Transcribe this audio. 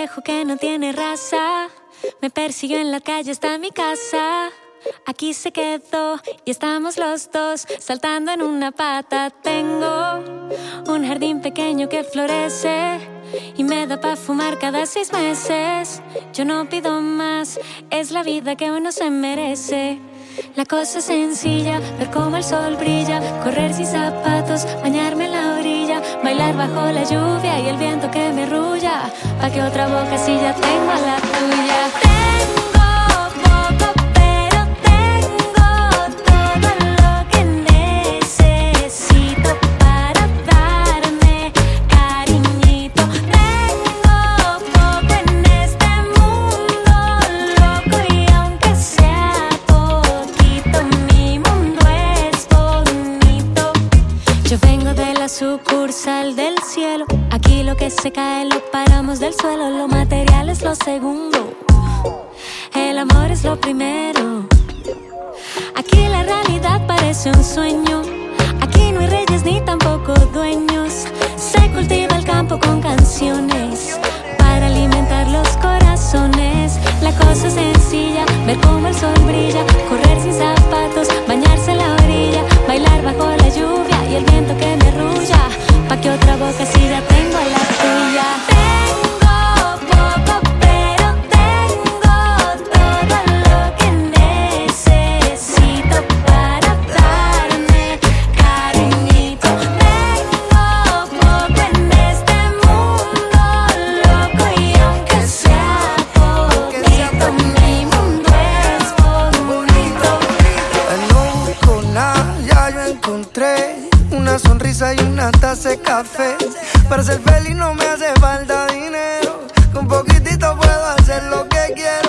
viejo que no tiene raza me persiguió en la calle hasta mi casa. Aquí se quedó y estamos los dos saltando en una pata. Tengo un jardín pequeño que florece y me da pa' fumar cada 6 meses. Yo no pido más, es la vida que uno se merece. La cosa es sencilla, ver cómo el sol brilla, correr sin zapatos, bañarme en la orilla, bailar bajo la lluvia y el viento que me arrulla, pa' que otra boca si ya tengo a la tuya. Sucursal del cielo, aquí lo que se cae lo paramos del suelo. Lo material es lo segundo, el amor es lo primero. Aquí la realidad parece un sueño, aquí no hay reyes ni tampoco dueños. Se cultiva el campo con canciones para alimentar los corazones. La cosa es sencilla, ver cómo el sol brilla, correr sin zapatos, bañarse en la orilla, bailar bajo la lluvia y el viento que me arrulla, pa' que otra boca si ya tengo a la tuya. Tengo poco, pero tengo todo lo que necesito para darme cariñito. Tengo poco en este mundo loco y aunque sea poquito, mi mundo es bonito. No busco nada, ya yo encontré una sonrisa y una taza de café. Para ser feliz no me hace falta dinero, con poquitito puedo hacer lo que quiero.